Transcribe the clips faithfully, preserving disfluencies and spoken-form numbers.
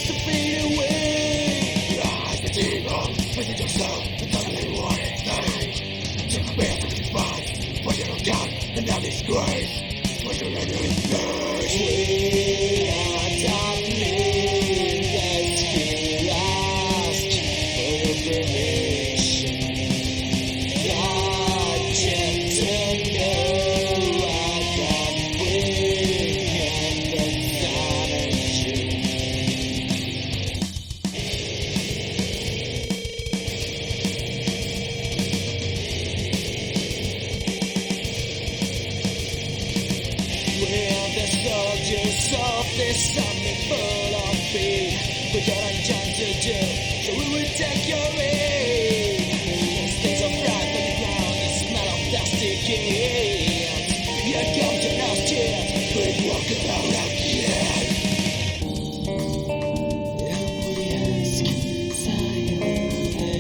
to fade away. Rise the demon within yourself and suddenly one night. Take a path to advance, but you don't count and now disgrace. But you learn your face. We are darkness that's here ask for your permission. God just to know I got weak and the silence you. We're the soldiers of this army full of fear. We got a job to do, so we will take your aid. Stains of blood on the ground, the smell of plastic hands. Here comes your last chance, we walk around again. And we ask silently,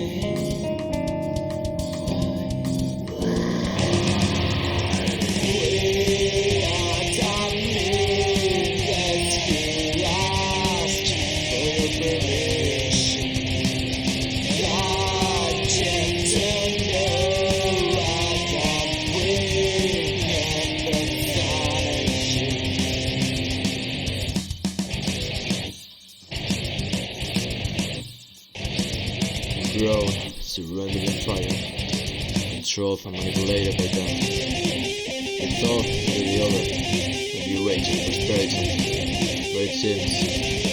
we are darkness that's here ask for your permission. God just to know I got weak and the silence you. Grown, surrendered in triumph, controlled and manipulated by them. You thought you were the other, and you waited for prosperity, but it seems